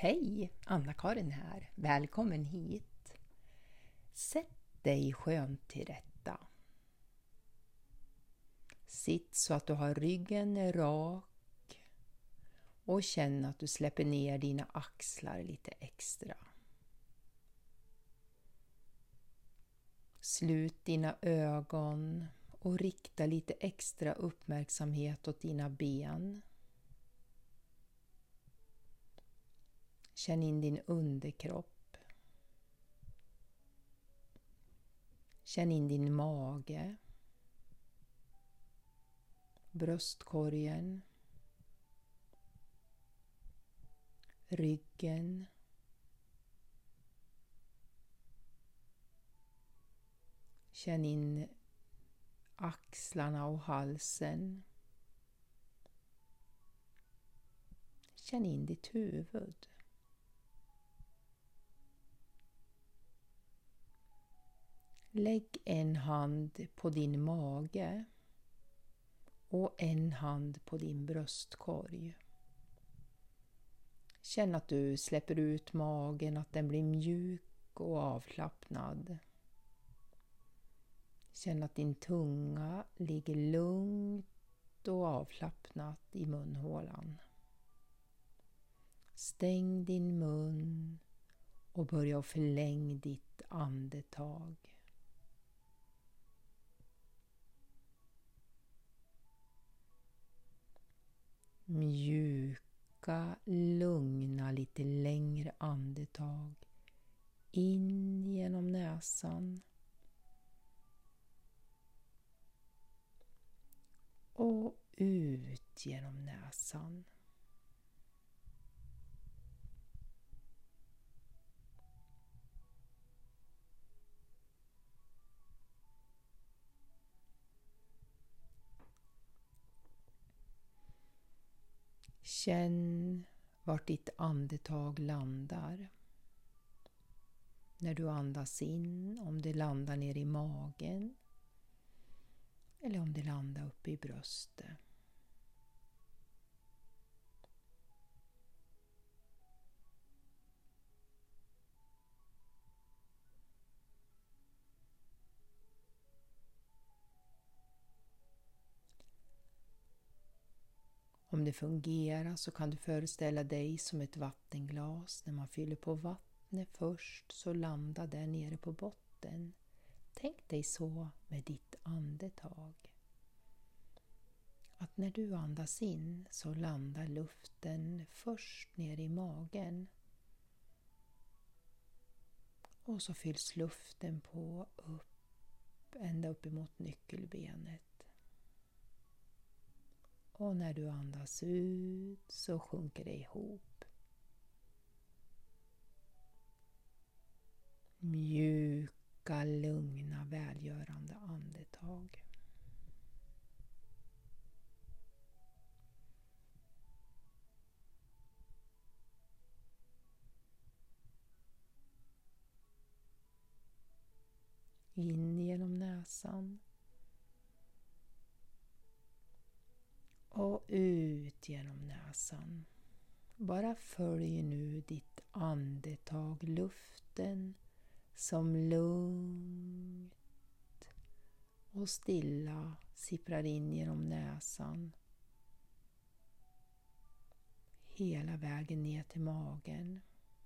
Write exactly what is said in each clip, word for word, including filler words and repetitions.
Hej, Anna-Karin här. Välkommen hit. Sätt dig skönt till rätta. Sitt så att du har ryggen rak och känn att du släpper ner dina axlar lite extra. Slut dina ögon och rikta lite extra uppmärksamhet åt dina ben. Känn in din underkropp. Känn in din mage, bröstkorgen, ryggen, känn in axlarna och halsen. Känn in ditt huvud. Lägg en hand på din mage och en hand på din bröstkorg. Känn att du släpper ut magen, att den blir mjuk och avslappnad. Känn att din tunga ligger lugnt och avslappnat i munhålan. Stäng din mun och börja förlänga ditt andetag. Mjuka, lugna, lite längre andetag in genom näsan och ut genom näsan. Känn vart ditt andetag landar. När du andas in, om det landar ner i magen eller om det landar uppe i bröstet. Om det fungerar så kan du föreställa dig som ett vattenglas. När man fyller på vattnet först så landar det nere på botten. Tänk dig så med ditt andetag. Att när du andas in så landar luften först ner i magen. Och så fylls luften på upp, ända upp emot nyckelbenet. Och när du andas ut så sjunker det ihop. Mjuka, lugna, välgörande andetag. In genom näsan. Och ut genom näsan. Bara följ nu ditt andetag, luften som lugnt och stilla sipprar in genom näsan. Hela vägen ner till magen.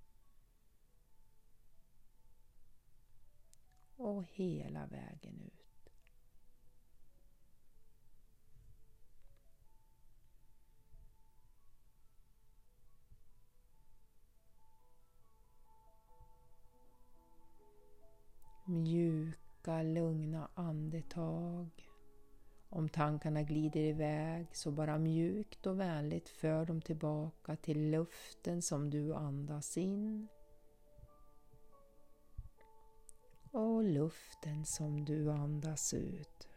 Och hela vägen ut. Mjuka, lugna andetag. Om tankarna glider iväg så bara mjukt och vänligt för dem tillbaka till luften som du andas in. Och luften som du andas ut.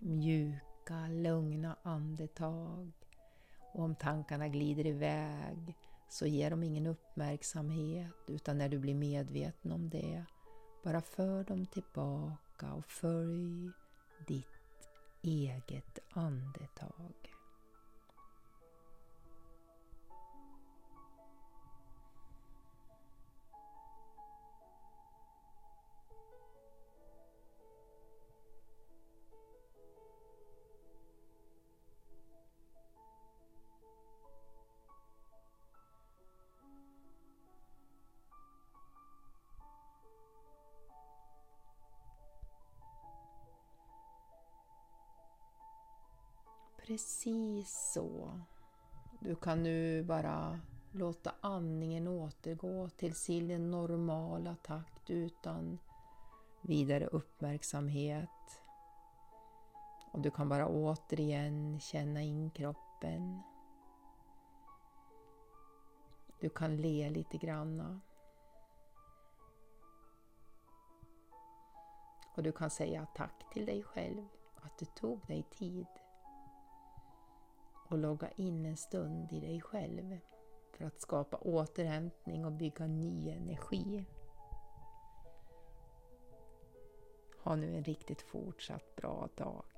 mjuka, lugna andetag. Och om tankarna glider iväg så ger de ingen uppmärksamhet, utan när du blir medveten om det, bara för dem tillbaka och följ ditt eget andetag. Precis så. Du kan nu bara låta andningen återgå till sin normala takt utan vidare uppmärksamhet. Och du kan bara återigen känna in kroppen. Du kan le lite granna. Och du kan säga tack till dig själv att du tog dig tid. Och logga in en stund i dig själv för att skapa återhämtning och bygga ny energi. Ha nu en riktigt fortsatt bra dag.